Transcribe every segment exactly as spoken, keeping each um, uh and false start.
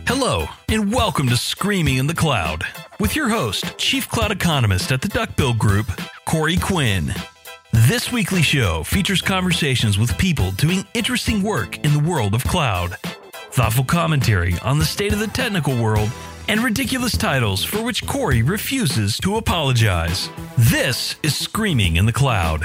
Hello, and welcome to Screaming in the Cloud with your host, Chief Cloud Economist at the Duckbill Group, Corey Quinn. This weekly show features conversations with people doing interesting work in the world of cloud, thoughtful commentary on the state of the technical world, and ridiculous titles for which Corey refuses to apologize. This is Screaming in the Cloud.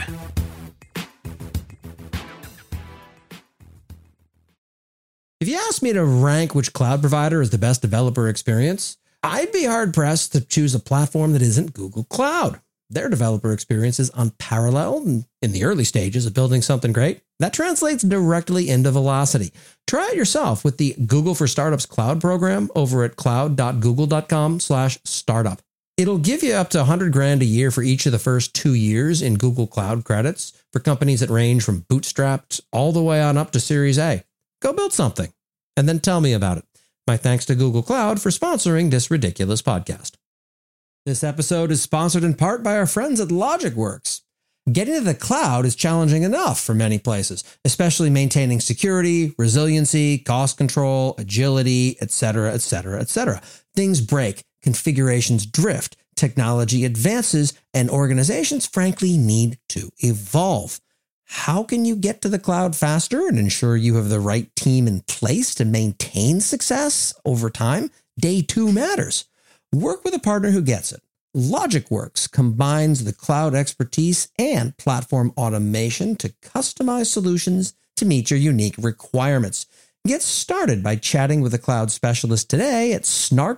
If you asked me to rank which cloud provider is the best developer experience, I'd be hard-pressed to choose a platform that isn't Google Cloud. Their developer experience is unparalleled, and in the early stages of building something great, that translates directly into velocity. Try it yourself with the Google for Startups Cloud program over at cloud.google.com slash startup. It'll give you up to one hundred grand a year for each of the first two years in Google Cloud credits for companies that range from bootstrapped all the way on up to Series A. Go build something and then tell me about it. My thanks to Google Cloud for sponsoring this ridiculous podcast. This episode is sponsored in part by our friends at LogicWorks. Getting to the cloud is challenging enough for many places, especially maintaining security, resiliency, cost control, agility, et cetera, et cetera, et cetera. Things break, configurations drift, technology advances, and organizations frankly need to evolve. How can you get to the cloud faster and ensure you have the right team in place to maintain success over time? Day two matters. Work with a partner who gets it. LogicWorks combines the cloud expertise and platform automation to customize solutions to meet your unique requirements. Get started by chatting with a cloud specialist today at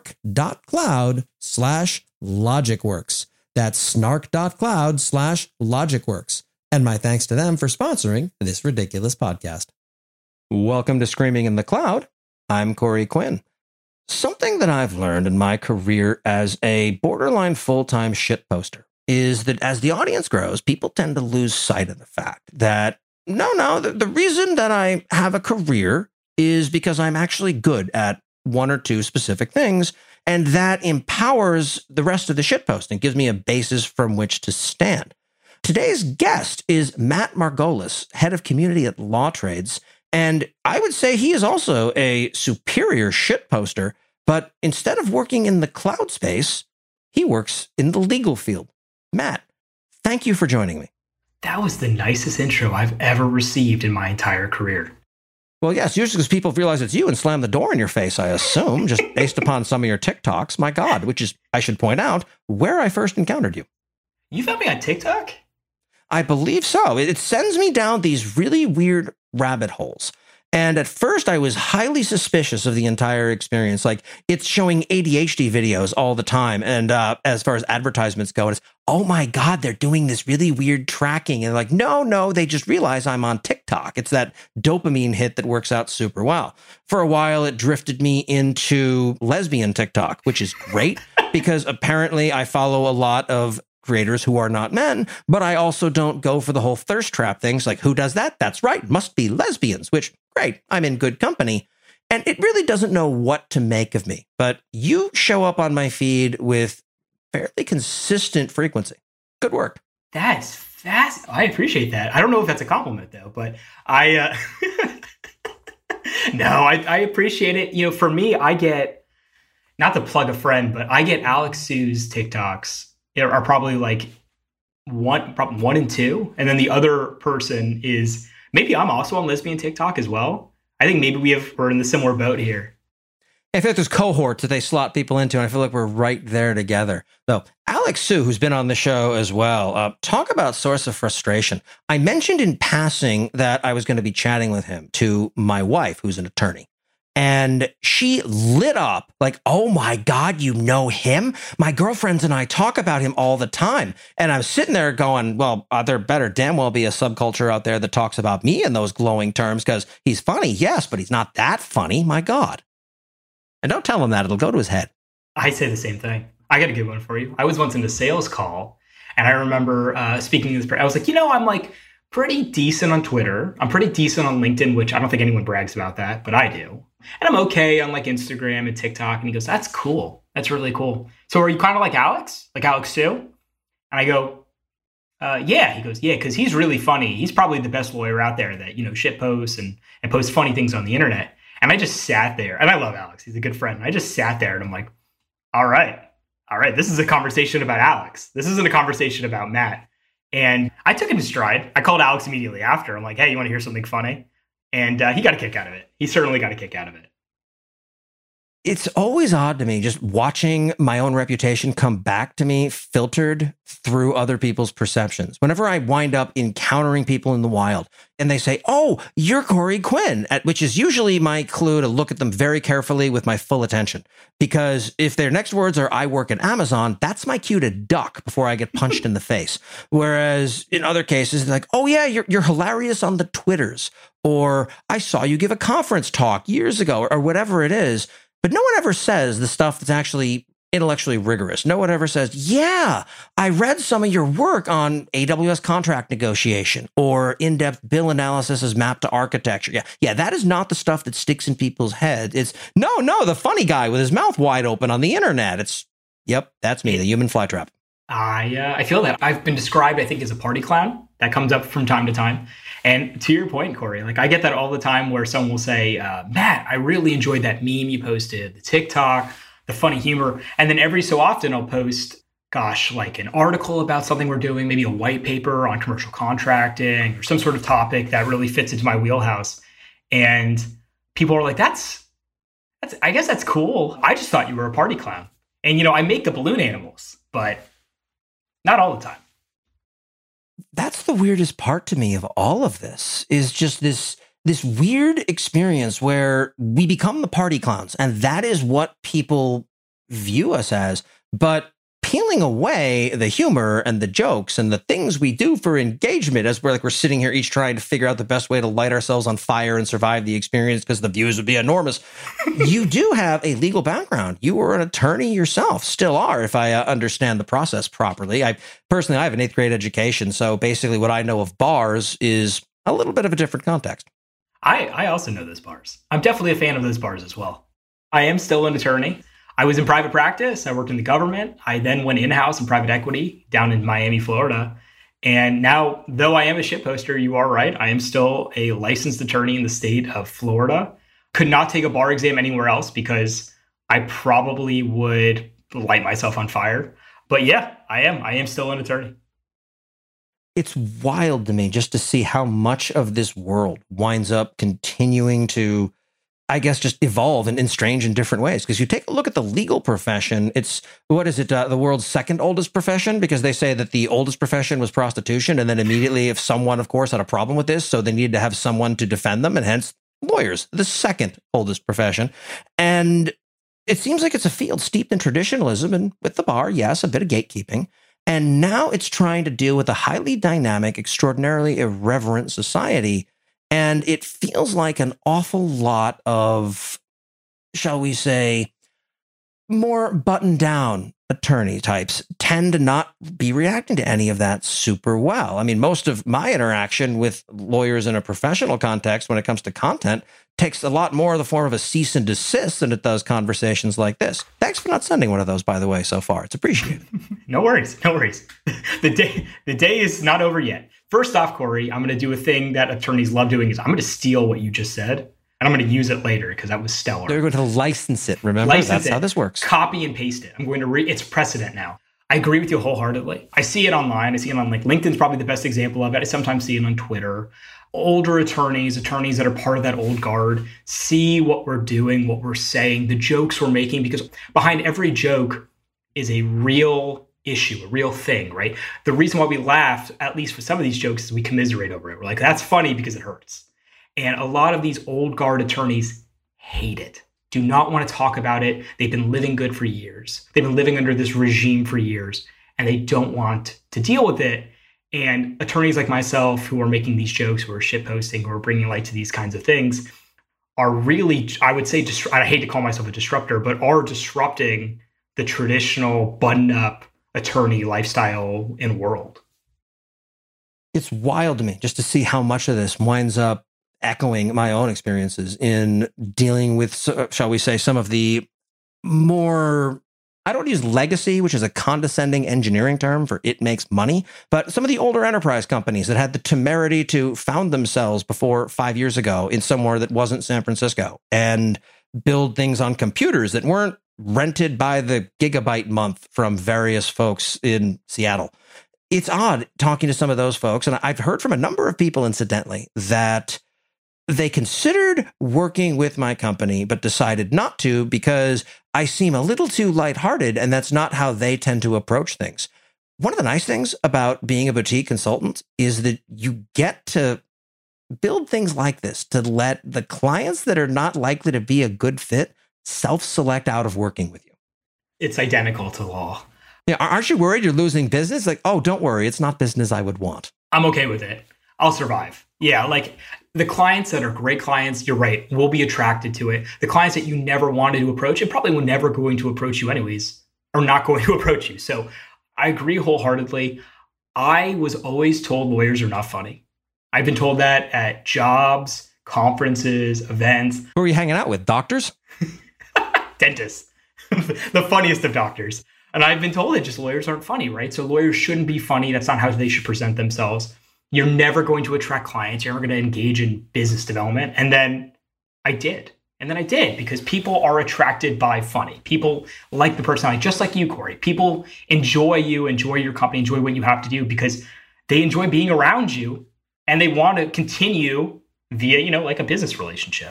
snark.cloud slash LogicWorks. That's snark.cloud slash LogicWorks. And my thanks to them for sponsoring this ridiculous podcast. Welcome to Screaming in the Cloud. I'm Corey Quinn. Something that I've learned in my career as a borderline full-time shitposter is that as the audience grows, people tend to lose sight of the fact that, no, no, the, the reason that I have a career is because I'm actually good at one or two specific things, and that empowers the rest of the shitposting, gives me a basis from which to stand. Today's guest is Matt Margolis, head of community at LawTrades, and I would say he is also a superior shitposter, but instead of working in the cloud space, he works in the legal field. Matt, thank you for joining me. That was the nicest intro I've ever received in my entire career. Well, yes, usually because people realize it's you and slam the door in your face, I assume, just based upon some of your TikToks. My God, which is, I should point out, where I first encountered you. You found me on TikTok? I believe so. It sends me down these really weird rabbit holes. And at first, I was highly suspicious of the entire experience. Like, it's showing A D H D videos all the time. And uh, as far as advertisements go, it's, oh my God, they're doing this really weird tracking. And like, no, no, they just realize I'm on TikTok. It's that dopamine hit that works out super well. For a while, it drifted me into lesbian TikTok, which is great because apparently I follow a lot of creators who are not men, but I also don't go for the whole thirst trap things like, who does that? That's right, must be lesbians, which, great, I'm in good company. And it really doesn't know what to make of me. But you show up on my feed with fairly consistent frequency. Good work. That's fast. I appreciate that. I don't know if that's a compliment, though, but I, uh, no, I, I appreciate it. You know, for me, I get, not to plug a friend, but I get Alex Sue's TikToks are probably like one, probably one and two. And then the other person is, maybe I'm also on lesbian TikTok as well. I think maybe we have, we're in the similar boat here. I feel like there's cohorts that they slot people into, and I feel like we're right there together. Though, Alex Sue, who's been on the show as well, uh, talk about source of frustration. I mentioned in passing that I was going to be chatting with him to my wife, who's an attorney. And she lit up like, oh my God, you know him? My girlfriends and I talk about him all the time. And I'm sitting there going, well, uh, there better damn well be a subculture out there that talks about me in those glowing terms because he's funny, yes, but he's not that funny, my God. And don't tell him that, it'll go to his head. I say the same thing. I got a good one for you. I was once in a sales call, and I remember uh, speaking to this person. I was like, you know, I'm like pretty decent on Twitter. I'm pretty decent on LinkedIn, which I don't think anyone brags about that, but I do. And I'm okay on like Instagram and TikTok. And he goes, that's cool. That's really cool. So are you kind of like Alex? Like Alex Sue? And I go, uh, yeah. He goes, yeah, because he's really funny. He's probably the best lawyer out there that, you know, shit posts and, and posts funny things on the internet. And I just sat there, and I love Alex. He's a good friend. I just sat there and I'm like, all right, all right, this is a conversation about Alex. This isn't a conversation about Matt. And I took it in stride. I called Alex immediately after. I'm like, hey, you want to hear something funny? And uh, he got a kick out of it. He certainly got a kick out of it. It's always odd to me just watching my own reputation come back to me filtered through other people's perceptions. Whenever I wind up encountering people in the wild and they say, oh, you're Corey Quinn, at, which is usually my clue to look at them very carefully with my full attention. Because if their next words are, I work at Amazon, that's my cue to duck before I get punched in the face. Whereas in other cases, they're like, oh, yeah, you're, you're hilarious on the Twitters. Or I saw you give a conference talk years ago, or, or whatever it is. But no one ever says the stuff that's actually intellectually rigorous. No one ever says, yeah, I read some of your work on A W S contract negotiation or in-depth bill analysis as mapped to architecture. Yeah, yeah, that is not the stuff that sticks in people's heads. It's, no, no, the funny guy with his mouth wide open on the internet. It's, yep, that's me, the human flytrap. I uh, I feel that. I've been described, I think, as a party clown. That comes up from time to time. And to your point, Corey, like I get that all the time where someone will say, uh, Matt, I really enjoyed that meme you posted, the TikTok, the funny humor. And then every so often I'll post, gosh, like an article about something we're doing, maybe a white paper on commercial contracting or some sort of topic that really fits into my wheelhouse. And people are like, that's, that's, I guess that's cool. I just thought you were a party clown. And, you know, I make the balloon animals, but not all the time. That's the weirdest part to me of all of this is just this this weird experience where we become the party clowns, and that is what people view us as. But peeling away the humor and the jokes and the things we do for engagement, as we're like we're sitting here each trying to figure out the best way to light ourselves on fire and survive the experience because the views would be enormous. You do have a legal background. You were an attorney yourself, still are, if I uh, understand the process properly. I personally, I have an eighth grade education, so basically what I know of bars is a little bit of a different context. I, I also know those bars. I'm definitely a fan of those bars as well. I am still an attorney. I was in private practice. I worked in the government. I then went in-house in private equity down in Miami, Florida. And now, though I am a shitposter, you are right. I am still a licensed attorney in the state of Florida. Could not take a bar exam anywhere else because I probably would light myself on fire. But yeah, I am. I am still an attorney. It's wild to me just to see how much of this world winds up continuing to, I guess, just evolve in, in strange and different ways. Because you take a look at the legal profession, it's, what is it, uh, the world's second oldest profession? Because they say that the oldest profession was prostitution. And then immediately, if someone, of course, had a problem with this, so they needed to have someone to defend them, and hence lawyers, the second oldest profession. And it seems like it's a field steeped in traditionalism and with the bar, yes, a bit of gatekeeping. And now it's trying to deal with a highly dynamic, extraordinarily irreverent society. And it feels like an awful lot of, shall we say, more buttoned down attorney types tend to not be reacting to any of that super well. I mean, most of my interaction with lawyers in a professional context when it comes to content takes a lot more of the form of a cease and desist than it does conversations like this. Thanks for not sending one of those, by the way, so far. It's appreciated. No worries. No worries. The day, the day is not over yet. First off, Corey, I'm going to do a thing that attorneys love doing is I'm going to steal what you just said, and I'm going to use it later because that was stellar. They're going to license it, remember? License That's it, how this works. Copy and paste it. I'm going to read. It's precedent now. I agree with you wholeheartedly. I see it online. I see it on like LinkedIn's probably the best example of it. I sometimes see it on Twitter. Older attorneys, attorneys that are part of that old guard, see what we're doing, what we're saying, the jokes we're making, because behind every joke is a real issue, a real thing, right? The reason why we laugh, at least for some of these jokes, is we commiserate over it. We're like, that's funny because it hurts. And a lot of these old guard attorneys hate it, do not want to talk about it. They've been living good for years. They've been living under this regime for years, and they don't want to deal with it. And attorneys like myself who are making these jokes, who are shitposting, who are bringing light to these kinds of things, are really, I would say, dist- I hate to call myself a disruptor, but are disrupting the traditional button-up attorney lifestyle and world. It's wild to me just to see how much of this winds up echoing my own experiences in dealing with, shall we say, some of the more, I don't use legacy, which is a condescending engineering term for it makes money, but some of the older enterprise companies that had the temerity to found themselves before five years ago in somewhere that wasn't San Francisco and build things on computers that weren't rented by the gigabyte month from various folks in Seattle. It's odd talking to some of those folks, and I've heard from a number of people, incidentally, that they considered working with my company, but decided not to because I seem a little too lighthearted, and that's not how they tend to approach things. One of the nice things about being a boutique consultant is that you get to build things like this to let the clients that are not likely to be a good fit self-select out of working with you. It's identical to law. Yeah, aren't you worried you're losing business? Like, oh, don't worry, it's not business I would want. I'm okay with it. I'll survive. Yeah, like the clients that are great clients, you're right, will be attracted to it. The clients that you never wanted to approach and probably were never going to approach you anyways are not going to approach you. So I agree wholeheartedly. I was always told lawyers are not funny. I've been told that at jobs, conferences, events. Who are you hanging out with? Doctors? Dentists. The funniest of doctors. And I've been told that just lawyers aren't funny, right? So lawyers shouldn't be funny. That's not how they should present themselves. You're never going to attract clients. You're never going to engage in business development. And then I did. And then I did because people are attracted by funny. People like the personality, just like you, Corey. People enjoy you, enjoy your company, enjoy what you have to do because they enjoy being around you and they want to continue via, you know, like a business relationship.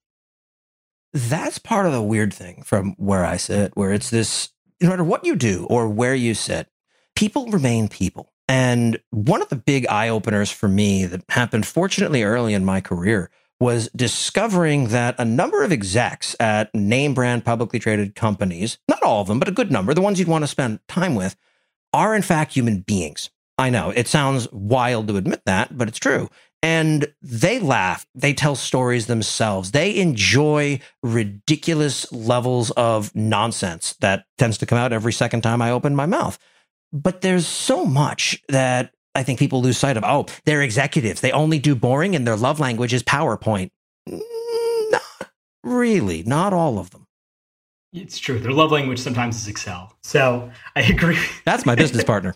That's part of the weird thing from where I sit, where it's this, no matter what you do or where you sit, people remain people. And one of the big eye-openers for me that happened fortunately early in my career was discovering that a number of execs at name brand publicly traded companies, not all of them, but a good number, the ones you'd want to spend time with, are in fact human beings. I know it sounds wild to admit that, but it's true. And they laugh, they tell stories themselves, they enjoy ridiculous levels of nonsense that tends to come out every second time I open my mouth. But there's so much that I think people lose sight of. Oh, they're executives. They only do boring and their love language is PowerPoint. Not really. Not all of them. It's true. Their love language sometimes is Excel. So I agree. That's my business partner.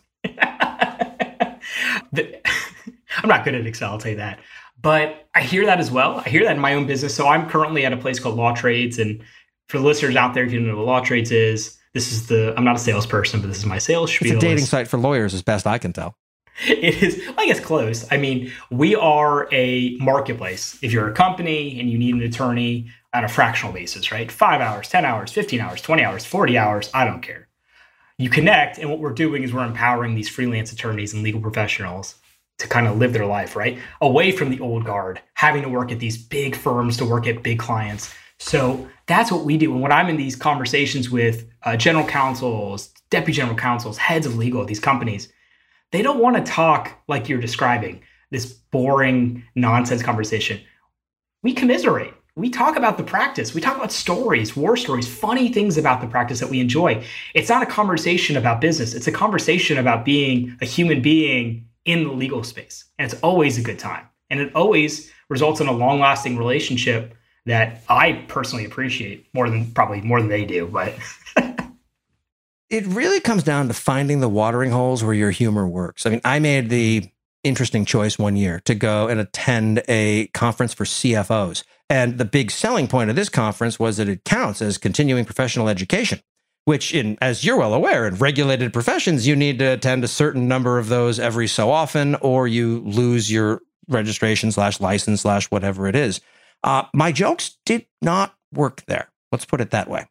I'm not good at Excel, I'll tell you that. But I hear that as well. I hear that in my own business. So I'm currently at a place called Law Trades. And for the listeners out there, if you don't know what Law Trades is, this is the, I'm not a salesperson, but this is my sales spiel. It's a dating site for lawyers as best I can tell. It is, I guess, close. I mean, we are a marketplace. If you're a company and you need an attorney on a fractional basis, right? Five hours, ten hours, fifteen hours, twenty hours, forty hours, I don't care. You connect, and what we're doing is we're empowering these freelance attorneys and legal professionals to kind of live their life, right? Away from the old guard, having to work at these big firms to work at big clients. So that's what we do. And when I'm in these conversations with uh, general counsels, deputy general counsels, heads of legal at these companies, they don't want to talk like you're describing, this boring nonsense conversation. We commiserate. We talk about the practice. We talk about stories, war stories, funny things about the practice that we enjoy. It's not a conversation about business. It's a conversation about being a human being in the legal space. And it's always a good time. And it always results in a long-lasting relationship that I personally appreciate more than probably more than they do. But it really comes down to finding the watering holes where your humor works. I mean, I made the interesting choice one year to go and attend a conference for C F Os. And the big selling point of this conference was that it counts as continuing professional education, which, in, as you're well aware, in regulated professions, you need to attend a certain number of those every so often, or you lose your registration slash license slash whatever it is. Uh, my jokes did not work there. Let's put it that way.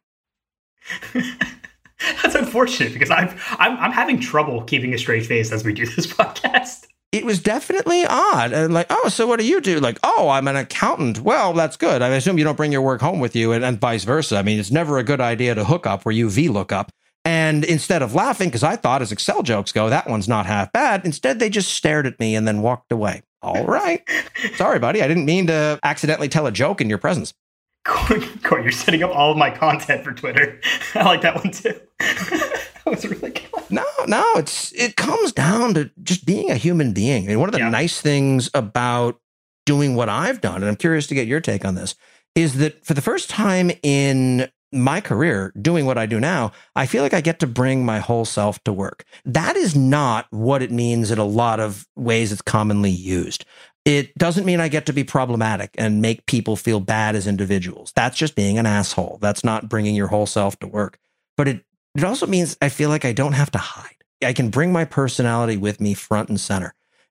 That's unfortunate because I've, I'm I'm having trouble keeping a straight face as we do this podcast. It was definitely odd. And like, oh, so what do you do? Like, oh, I'm an accountant. Well, that's good. I assume you don't bring your work home with you, and, and vice versa. I mean, it's never a good idea to hook up where you V look up. And instead of laughing, because I thought as Excel jokes go, that one's not half bad. Instead, they just stared at me and then walked away. All right. Sorry, buddy. I didn't mean to accidentally tell a joke in your presence. Corey, you're setting up all of my content for Twitter. I like that one too. That was really good. No, no, it's it comes down to just being a human being. I mean, one of the yeah. nice things about doing what I've done, and I'm curious to get your take on this, is that for the first time in my career doing what I do now, I feel like I get to bring my whole self to work. That is not what it means in a lot of ways it's commonly used. It doesn't mean I get to be problematic and make people feel bad as individuals. That's just being an asshole. That's not bringing your whole self to work. But it, it also means I feel like I don't have to hide. I can bring my personality with me front and center.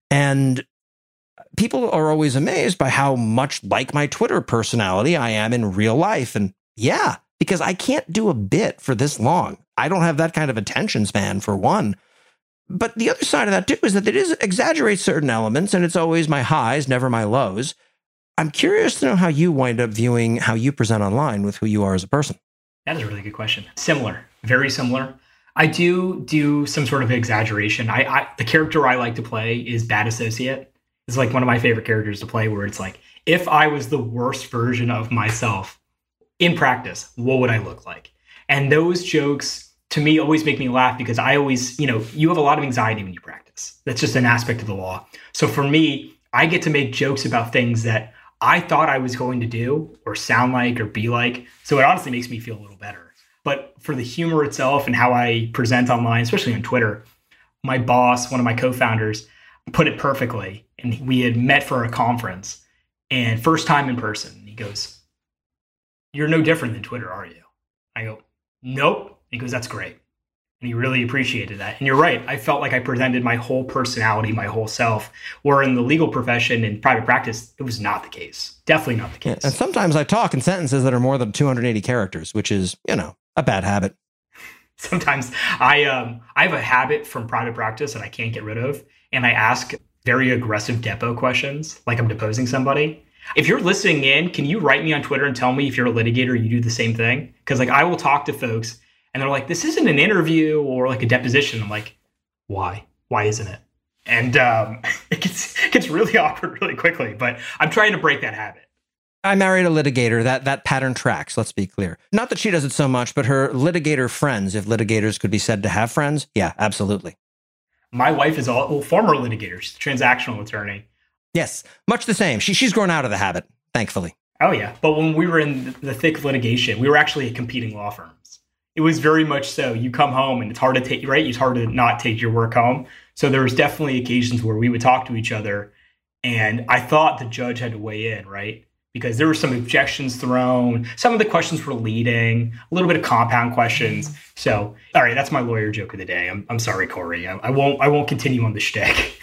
And people are always amazed by how much like my Twitter personality I am in real life. And yeah, because I can't do a bit for this long. I don't have that kind of attention span, for one. But the other side of that, too, is that it is exaggerates certain elements, and it's always my highs, never my lows. I'm curious to know how you wind up viewing how you present online with who you are as a person. That is a really good question. Similar, very similar. I do do some sort of exaggeration. I, I the character I like to play is Bad Associate. It's like one of my favorite characters to play, where it's like, if I was the worst version of myself in practice, what would I look like? And those jokes, to me, always make me laugh, because I always, you know, you have a lot of anxiety when you practice. That's just an aspect of the law. So for me, I get to make jokes about things that I thought I was going to do or sound like or be like. So it honestly makes me feel a little better. But for the humor itself and how I present online, especially on Twitter, my boss, one of my co-founders, put it perfectly. And we had met for a conference, and first time in person. He goes, "You're no different than Twitter, are you?" I go, "Nope." He goes, "That's great." And he really appreciated that. And you're right. I felt like I presented my whole personality, my whole self, where in the legal profession and private practice, it was not the case. Definitely not the case. Yeah, and sometimes I talk in sentences that are more than two hundred eighty characters, which is, you know, a bad habit. Sometimes I um I have a habit from private practice that I can't get rid of. And I ask very aggressive depo questions, like I'm deposing somebody. If you're listening in, can you write me on Twitter and tell me if you're a litigator, you do the same thing? Because like I will talk to folks and they're like, "This isn't an interview or like a deposition." I'm like, why? Why isn't it? And um, it gets it gets really awkward really quickly. But I'm trying to break that habit. I married a litigator. That that pattern tracks, let's be clear. Not that she does it so much, but her litigator friends, if litigators could be said to have friends, yeah, absolutely. My wife is all well, former litigator, she's a transactional attorney. Yes, much the same. She she's grown out of the habit, thankfully. Oh yeah, but when we were in the thick of litigation, we were actually at competing law firms. It was very much so. You come home and it's hard to take, right? It's hard to not take your work home. So there was definitely occasions where we would talk to each other, and I thought the judge had to weigh in, right? Because there were some objections thrown. Some of the questions were leading, a little bit of compound questions. So, all right, that's my lawyer joke of the day. I'm I'm sorry, Corey. I, I won't I won't continue on the shtick.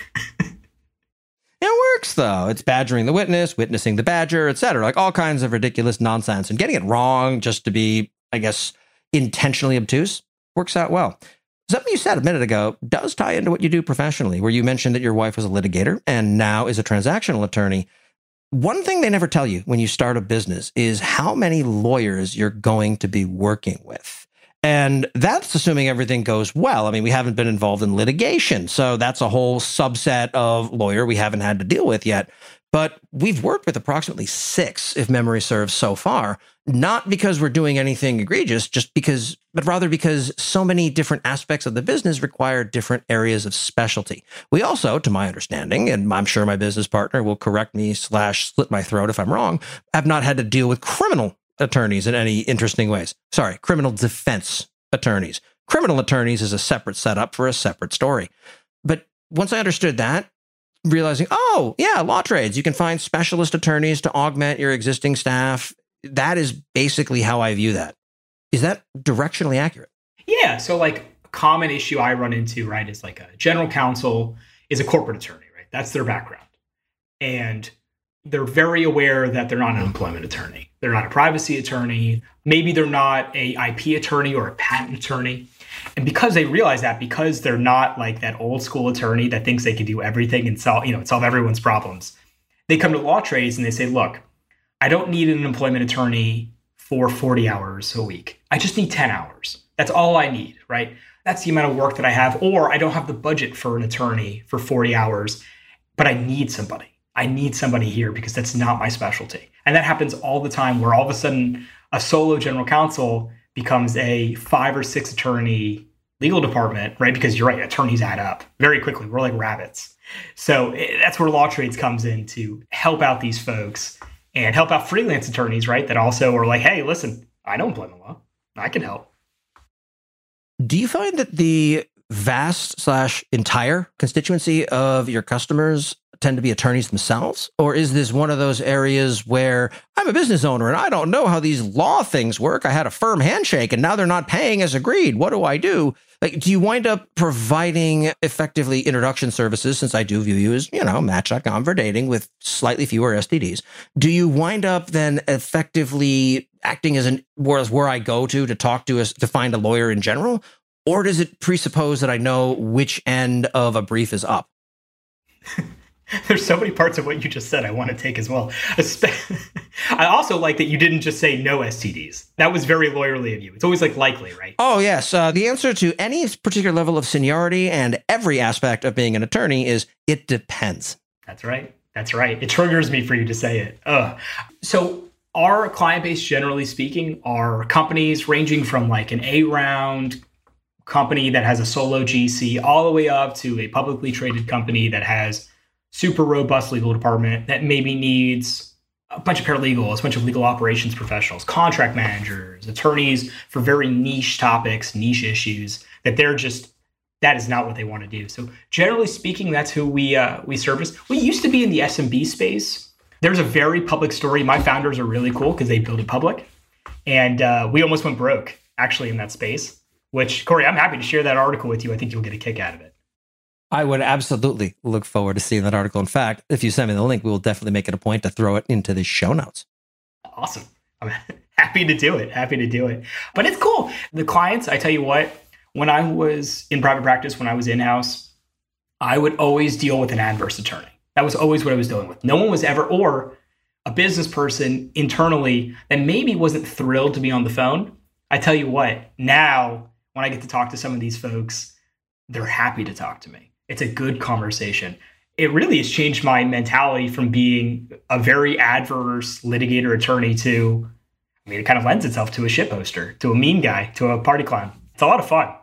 It works, though. It's badgering the witness, witnessing the badger, et cetera. Like all kinds of ridiculous nonsense. And getting it wrong just to be, I guess, intentionally obtuse works out well. Something you said a minute ago does tie into what you do professionally, where you mentioned that your wife was a litigator and now is a transactional attorney. One thing they never tell you when you start a business is how many lawyers you're going to be working with. And that's assuming everything goes well. I mean, we haven't been involved in litigation, so that's a whole subset of lawyer we haven't had to deal with yet. But we've worked with approximately six, if memory serves, so far, not because we're doing anything egregious, just because, but rather because so many different aspects of the business require different areas of specialty. We also, to my understanding, and I'm sure my business partner will correct me slash slit my throat if I'm wrong, have not had to deal with criminal attorneys in any interesting ways. Sorry, criminal defense attorneys. Criminal attorneys is a separate setup for a separate story. But once I understood that, realizing, oh, yeah, law trades, you can find specialist attorneys to augment your existing staff. That is basically how I view that. Is that directionally accurate? Yeah. So like a common issue I run into, right, is like a general counsel is a corporate attorney, right? That's their background. And they're very aware that they're not an employment attorney. They're not a privacy attorney. Maybe they're not a I P attorney or a patent attorney. And because they realize that, because they're not like that old school attorney that thinks they can do everything and solve, you know, solve everyone's problems, they come to law trades and they say, look, I don't need an employment attorney for forty hours a week. I just need ten hours. That's all I need, right? That's the amount of work that I have. Or I don't have the budget for an attorney for forty hours, but I need somebody. I need somebody here because that's not my specialty. And that happens all the time, where all of a sudden a solo general counsel becomes a five or six attorney legal department, right? Because you're right, attorneys add up very quickly. We're like rabbits. So that's where law trades comes in to help out these folks and help out freelance attorneys, right? That also are like, hey, listen, I know employment law. I can help. Do you find that the vast slash entire constituency of your customers tend to be attorneys themselves? Or is this one of those areas where I'm a business owner and I don't know how these law things work? I had a firm handshake and now they're not paying as agreed. What do I do? Like, do you wind up providing effectively introduction services, since I do view you as, you know, Match dot com for dating with slightly fewer S T Ds? Do you wind up then effectively acting as an whereas where I go to to talk to us to find a lawyer in general? Or does it presuppose that I know which end of a brief is up? There's so many parts of what you just said I want to take as well. I also like that you didn't just say no S T Ds. That was very lawyerly of you. It's always like likely, right? Oh, yes. Uh, the answer to any particular level of seniority and every aspect of being an attorney is it depends. That's right. That's right. It triggers me for you to say it. Ugh. So our client base, generally speaking, are companies ranging from like an A-round company that has a solo G C all the way up to a publicly traded company that has super robust legal department that maybe needs a bunch of paralegals, a bunch of legal operations professionals, contract managers, attorneys for very niche topics, niche issues that they're just, that is not what they want to do. So generally speaking, that's who we uh, we service. We used to be in the S M B space. There's a very public story. My founders are really cool because they built it public. And uh, we almost went broke actually in that space, which, Corey, I'm happy to share that article with you. I think you'll get a kick out of it. I would absolutely look forward to seeing that article. In fact, if you send me the link, we will definitely make it a point to throw it into the show notes. Awesome. I'm happy to do it. Happy to do it. But it's cool. The clients, I tell you what, when I was in private practice, when I was in-house, I would always deal with an adverse attorney. That was always what I was dealing with. No one was ever, or a business person internally that maybe wasn't thrilled to be on the phone. I tell you what, now when I get to talk to some of these folks, they're happy to talk to me. It's a good conversation. It really has changed my mentality from being a very adverse litigator attorney to, I mean, it kind of lends itself to a shit poster, to a mean guy, to a party clown. It's a lot of fun.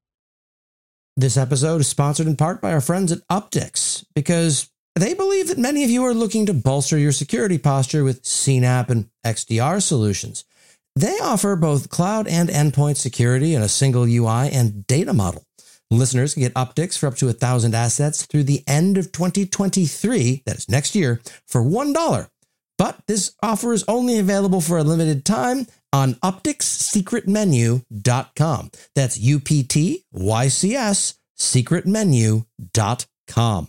This episode is sponsored in part by our friends at Uptycs, because they believe that many of you are looking to bolster your security posture with C NAP and X D R solutions. They offer both cloud and endpoint security in a single U I and data model. Listeners can get Uptycs for up to one thousand assets through the end of twenty twenty-three, that is next year, for one dollar. But this offer is only available for a limited time on uptycs secret menu dot com. That's U P T Y C S secret menu dot com.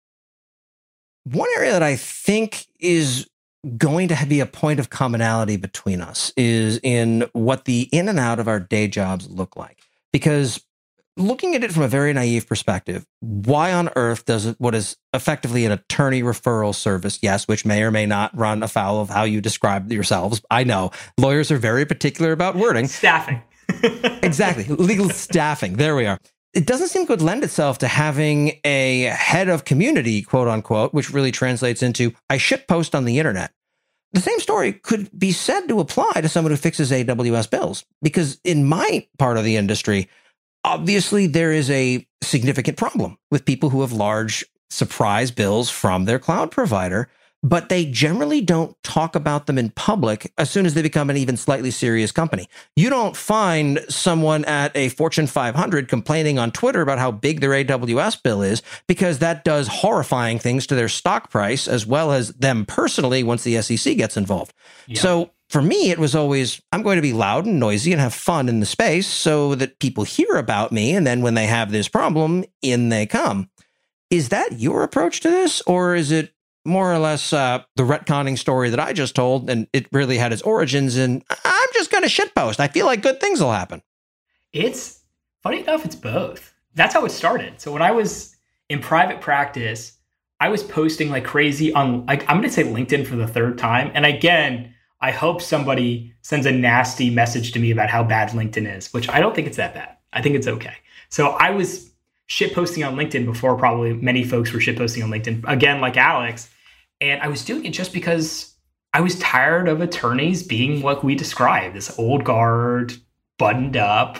One area that I think is going to be a point of commonality between us is in what the in and out of our day jobs look like. Because looking at it from a very naive perspective, why on earth does it, what is effectively an attorney referral service, yes, which may or may not run afoul of how you describe yourselves. I know lawyers are very particular about wording. Staffing. Exactly. Legal staffing. There we are. It doesn't seem to lend itself to having a head of community, quote unquote, which really translates into I shitpost on the internet. The same story could be said to apply to someone who fixes A W S bills, because in my part of the industry, obviously, there is a significant problem with people who have large surprise bills from their cloud provider, but they generally don't talk about them in public as soon as they become an even slightly serious company. You don't find someone at a Fortune five hundred complaining on Twitter about how big their A W S bill is, because that does horrifying things to their stock price as well as them personally once the S E C gets involved. Yeah. So for me, it was always, I'm going to be loud and noisy and have fun in the space so that people hear about me. And then when they have this problem, in they come. Is that your approach to this? Or is it more or less uh, the retconning story that I just told, and it really had its origins in, I'm just going to shitpost. I feel like good things will happen. It's, funny enough, it's both. That's how it started. So when I was in private practice, I was posting like crazy on, like, I'm going to say LinkedIn for the third time. And again, I hope somebody sends a nasty message to me about how bad LinkedIn is, which I don't think it's that bad. I think it's okay. So I was shitposting on LinkedIn before probably many folks were shitposting on LinkedIn, again, like Alex. And I was doing it just because I was tired of attorneys being what we described, this old guard, buttoned up,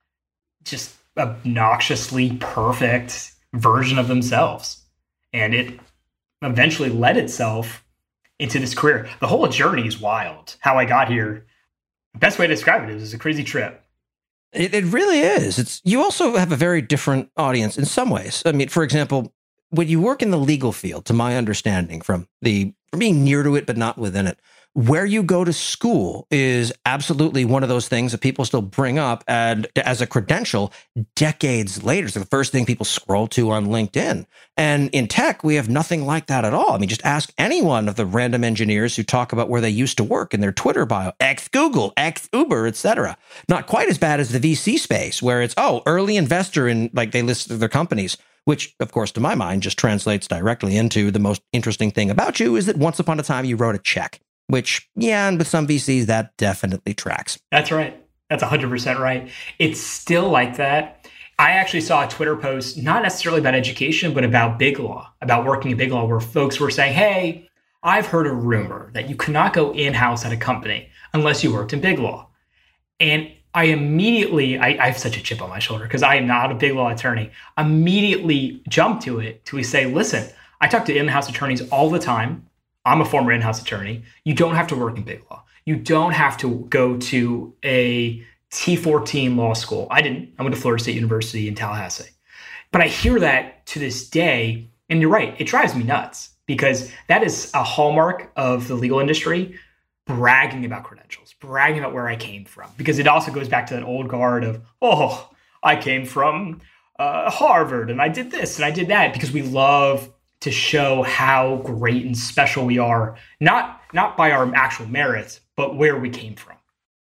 just obnoxiously perfect version of themselves. And it eventually led itself into this career. The whole journey is wild. How I got here. The best way to describe it is it's a crazy trip. It, it really is. It's you also have a very different audience in some ways. I mean, for example, when you work in the legal field, to my understanding from the from being near to it but not within it, where you go to school is absolutely one of those things that people still bring up and as a credential decades later. It's the first thing people scroll to on LinkedIn. And in tech, we have nothing like that at all. I mean, just ask any one of the random engineers who talk about where they used to work in their Twitter bio, ex-Google, ex-Uber, et cetera. Not quite as bad as the V C space where it's, oh, early investor in, like they list their companies, which, of course, to my mind, just translates directly into the most interesting thing about you is that once upon a time you wrote a check. Which, yeah, and with some V Cs, that definitely tracks. That's right. That's one hundred percent right. It's still like that. I actually saw a Twitter post, not necessarily about education, but about Big Law, about working at Big Law, where folks were saying, hey, I've heard a rumor that you could not go in-house at a company unless you worked in Big Law. And I immediately, I, I have such a chip on my shoulder because I am not a Big Law attorney, immediately jumped to it to say, listen, I talk to in-house attorneys all the time. I'm a former in-house attorney. You don't have to work in Big Law. You don't have to go to a T fourteen law school. I didn't. I went to Florida State University in Tallahassee. But I hear that to this day, and you're right, it drives me nuts because that is a hallmark of the legal industry, bragging about credentials, bragging about where I came from, because it also goes back to that old guard of, oh, I came from uh, Harvard and I did this and I did that, because we love to show how great and special we are, not not by our actual merits, but where we came from.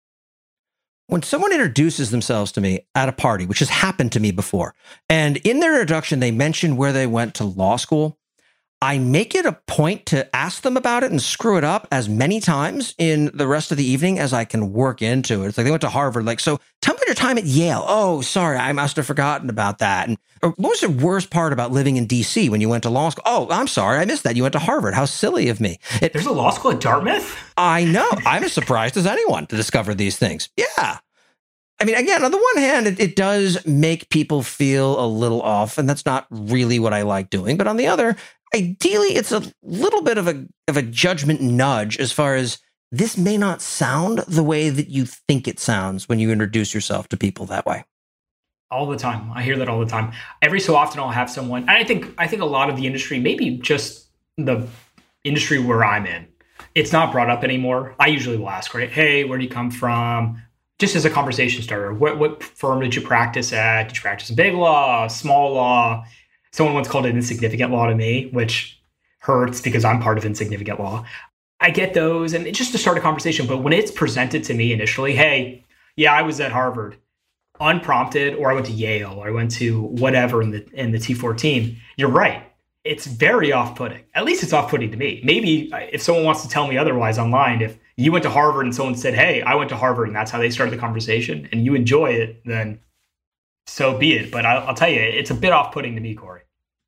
When someone introduces themselves to me at a party, which has happened to me before, and in their introduction, they mention where they went to law school, I make it a point to ask them about it and screw it up as many times in the rest of the evening as I can work into it. It's like they went to Harvard. Like, so tell me about your time at Yale. Oh, sorry, I must have forgotten about that. And or what was the worst part about living in D C when you went to law school? Oh, I'm sorry, I missed that. You went to Harvard. How silly of me. It, There's a law school at Dartmouth? I know. I'm as surprised as anyone to discover these things. Yeah. I mean, again, on the one hand, it, it does make people feel a little off, and that's not really what I like doing. But on the other, ideally, it's a little bit of a of a judgment nudge as far as this may not sound the way that you think it sounds when you introduce yourself to people that way. All the time. I hear that all the time. Every so often I'll have someone, and I think I think a lot of the industry, maybe just the industry where I'm in, it's not brought up anymore. I usually will ask, right? Hey, where do you come from? Just as a conversation starter, what what firm did you practice at? Did you practice in big law, small law? Someone once called it insignificant law to me, which hurts because I'm part of insignificant law. I get those, and it's just to start a conversation. But when it's presented to me initially, hey, yeah, I was at Harvard, unprompted, or I went to Yale, or I went to whatever in the in the T fourteen, you're right. It's very off-putting. At least it's off-putting to me. Maybe if someone wants to tell me otherwise online, if you went to Harvard and someone said, hey, I went to Harvard, and that's how they started the conversation, and you enjoy it, then so be it. But I'll, I'll tell you, it's a bit off-putting to me, Corey.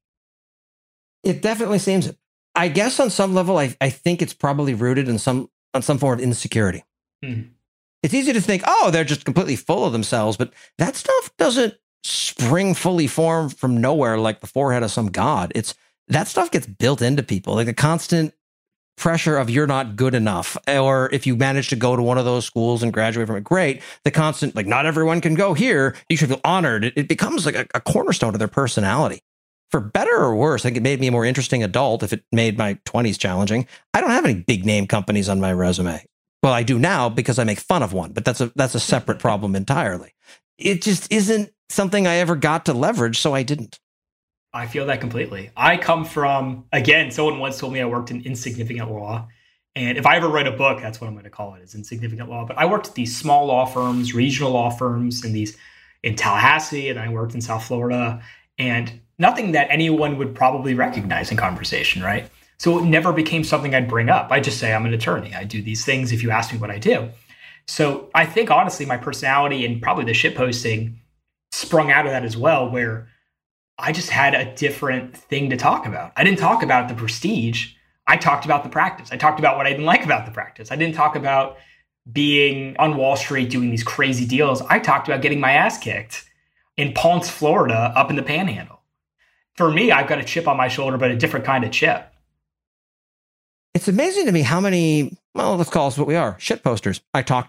It definitely seems it. I guess on some level, I, I think it's probably rooted in some on some form of insecurity. Mm. It's easy to think, oh, they're just completely full of themselves, but that stuff doesn't spring fully formed from nowhere like the forehead of some god. It's that stuff gets built into people, like the constant pressure of you're not good enough, or if you manage to go to one of those schools and graduate from it, great. The constant, like, not everyone can go here. You should feel honored. It, it becomes like a, a cornerstone of their personality. For better or worse, I think it made me a more interesting adult if it made my twenties challenging. I don't have any big name companies on my resume. Well, I do now because I make fun of one, but that's a that's a separate problem entirely. It just isn't something I ever got to leverage, so I didn't. I feel that completely. I come from, again, someone once told me I worked in insignificant law. And if I ever write a book, that's what I'm going to call it, is insignificant law. But I worked at these small law firms, regional law firms, in these in Tallahassee, and I worked in South Florida. And nothing that anyone would probably recognize in conversation, right? So it never became something I'd bring up. I just say I'm an attorney. I do these things if you ask me what I do. So I think, honestly, my personality and probably the shitposting sprung out of that as well, where I just had a different thing to talk about. I didn't talk about the prestige. I talked about the practice. I talked about what I didn't like about the practice. I didn't talk about being on Wall Street doing these crazy deals. I talked about getting my ass kicked in Ponce, Florida, up in the Panhandle. For me, I've got a chip on my shoulder, but a different kind of chip. It's amazing to me how many, well, let's call us what we are, shit posters I talk to.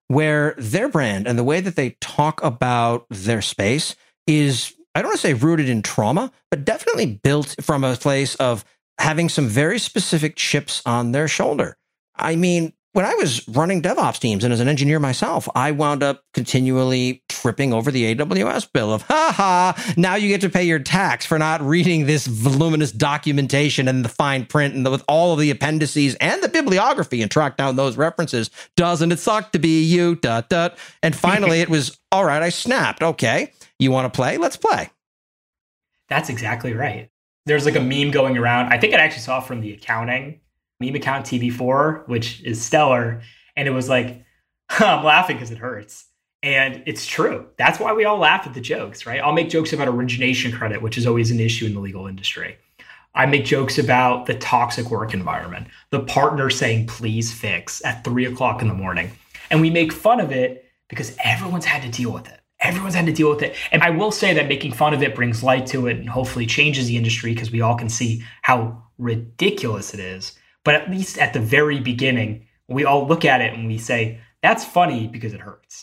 where their brand and the way that they talk about their space is, I don't want to say rooted in trauma, but definitely built from a place of having some very specific chips on their shoulder. I mean, when I was running DevOps teams and as an engineer myself, I wound up continually tripping over the A W S bill of, ha ha, now you get to pay your tax for not reading this voluminous documentation and the fine print and the, with all of the appendices and the bibliography and track down those references. Doesn't it suck to be you? Dot, dot. And finally it was, all right, I snapped. Okay, you want to play? Let's play. That's exactly right. There's like a meme going around. I think I actually saw from the accounting meme account T V four, which is stellar. And it was like, I'm laughing because it hurts. And it's true. That's why we all laugh at the jokes, right? I'll make jokes about origination credit, which is always an issue in the legal industry. I make jokes about the toxic work environment, the partner saying, please fix at three o'clock in the morning. And we make fun of it because everyone's had to deal with it. Everyone's had to deal with it. And I will say that making fun of it brings light to it and hopefully changes the industry because we all can see how ridiculous it is. But at least at the very beginning, we all look at it and we say, that's funny because it hurts.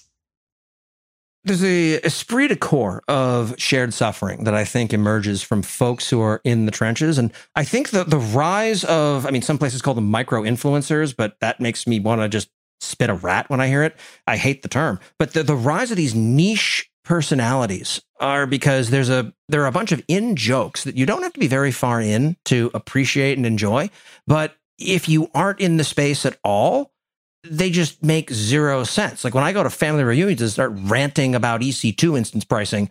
There's a esprit de corps of shared suffering that I think emerges from folks who are in the trenches. And I think that the rise of, I mean, some places call them micro-influencers, but that makes me want to just spit a rat when I hear it. I hate the term. But the, the rise of these niche personalities are because there's a there are a bunch of in jokes that you don't have to be very far in to appreciate and enjoy. But if you aren't in the space at all, they just make zero sense. Like when I go to family reunions and start ranting about E C two instance pricing,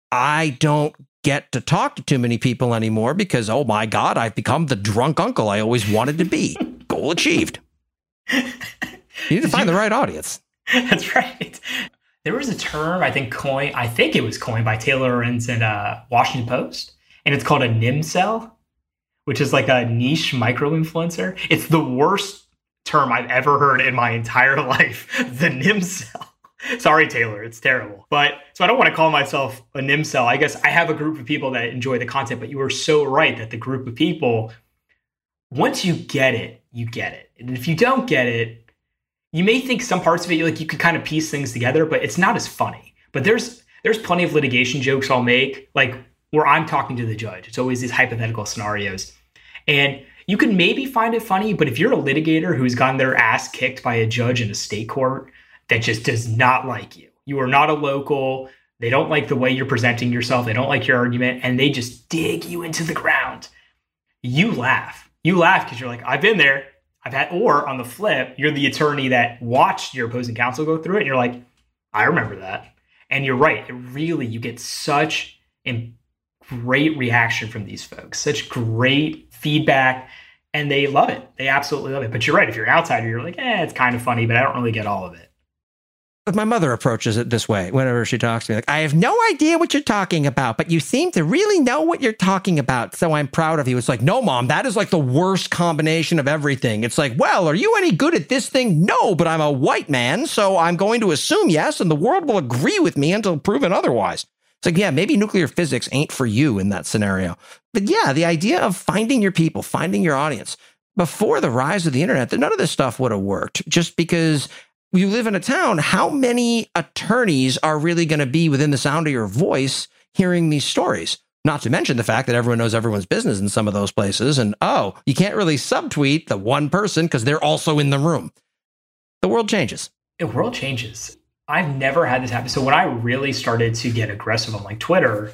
I don't get to talk to too many people anymore because, oh my God, I've become the drunk uncle I always wanted to be. Goal achieved. You need to find the right audience. That's right. There was a term, I think, coined, I think it was coined by Taylor Lorenz in uh, Washington Post, and it's called a N I M cell, which is like a niche micro-influencer. It's the worst term I've ever heard in my entire life, the N I M cell. Sorry, Taylor, it's terrible. But so I don't want to call myself a N I M cell. I guess I have a group of people that enjoy the content, but you were so right that the group of people, once you get it, you get it. And if you don't get it, you may think some parts of it, like you could kind of piece things together, but it's not as funny. But there's there's plenty of litigation jokes I'll make, like where I'm talking to the judge. It's always these hypothetical scenarios. And you can maybe find it funny, but if you're a litigator who's gotten their ass kicked by a judge in a state court that just does not like you, you are not a local, they don't like the way you're presenting yourself, they don't like your argument, and they just dig you into the ground, you laugh. You laugh because you're like, I've been there. I've had, or on the flip, you're the attorney that watched your opposing counsel go through it, and you're like, I remember that. And you're right. It really, you get such a great reaction from these folks, such great feedback, and they love it. They absolutely love it. But you're right. If you're an outsider, you're like, eh, it's kind of funny, but I don't really get all of it. My mother approaches it this way whenever she talks to me. Like, I have no idea what you're talking about, but you seem to really know what you're talking about. So I'm proud of you. It's like, no, Mom, that is like the worst combination of everything. It's like, well, are you any good at this thing? No, but I'm a white man, so I'm going to assume yes, and the world will agree with me until proven otherwise. It's like, yeah, maybe nuclear physics ain't for you in that scenario. But yeah, the idea of finding your people, finding your audience. Before the rise of the internet, none of this stuff would have worked just because you live in a town. How many attorneys are really going to be within the sound of your voice hearing these stories? Not to mention the fact that everyone knows everyone's business in some of those places. And, oh, you can't really subtweet the one person because they're also in the room. The world changes. The world changes. I've never had this happen. So when I really started to get aggressive on like Twitter,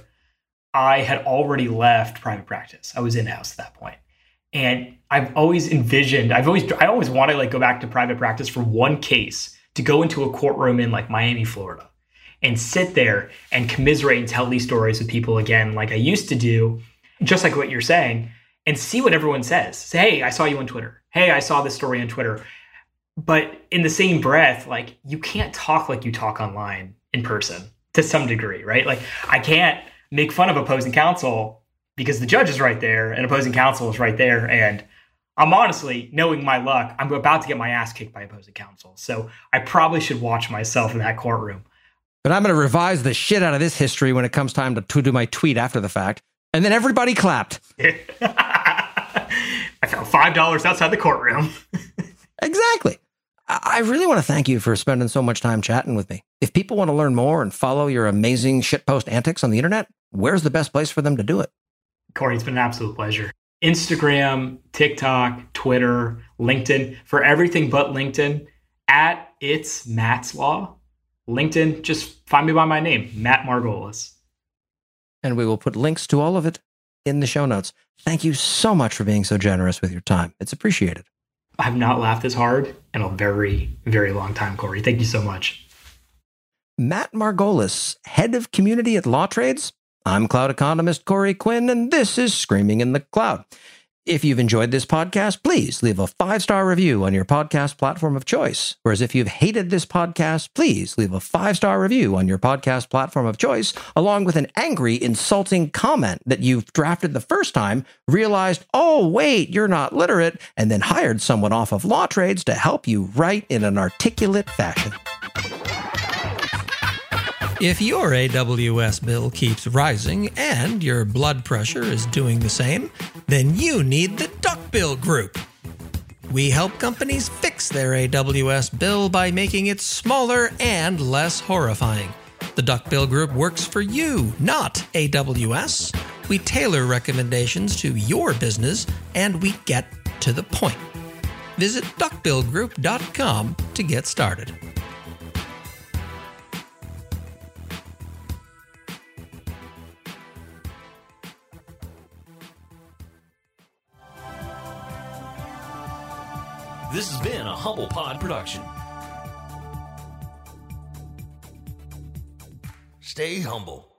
I had already left private practice. I was in-house at that point. And I've always envisioned, I've always, I always wanted to like go back to private practice for one case, to go into a courtroom in like Miami, Florida, and sit there and commiserate and tell these stories with people again, like I used to do, just like what you're saying, and see what everyone says. Say, hey, I saw you on Twitter. Hey, I saw this story on Twitter. But in the same breath, like you can't talk like you talk online in person to some degree, right? Like I can't make fun of opposing counsel because the judge is right there and opposing counsel is right there. And I'm honestly, knowing my luck, I'm about to get my ass kicked by opposing counsel. So I probably should watch myself in that courtroom. But I'm going to revise the shit out of this history when it comes time to, to do my tweet after the fact. And then everybody clapped. I found five dollars outside the courtroom. Exactly. I really want to thank you for spending so much time chatting with me. If people want to learn more and follow your amazing shitpost antics on the internet, where's the best place for them to do it? Corey, it's been an absolute pleasure. Instagram, TikTok, Twitter, LinkedIn, for everything but LinkedIn, at It's Matt's Law. LinkedIn, just find me by my name, Matt Margolis. And we will put links to all of it in the show notes. Thank you so much for being so generous with your time. It's appreciated. I've not laughed this hard in a very, very long time, Corey. Thank you so much. Matt Margolis, head of community at LawTrades. I'm cloud economist Corey Quinn, and this is Screaming in the Cloud. If you've enjoyed this podcast, please leave a five-star review on your podcast platform of choice. Whereas if you've hated this podcast, please leave a five-star review on your podcast platform of choice, along with an angry, insulting comment that you've drafted the first time, realized, oh, wait, you're not literate, and then hired someone off of LawTrades to help you write in an articulate fashion. If your A W S bill keeps rising and your blood pressure is doing the same, then you need the Duckbill Group. We help companies fix their A W S bill by making it smaller and less horrifying. The Duckbill Group works for you, not A W S. We tailor recommendations to your business, and we get to the point. Visit duckbill group dot com to get started. This has been a Humble Pod production. Stay humble.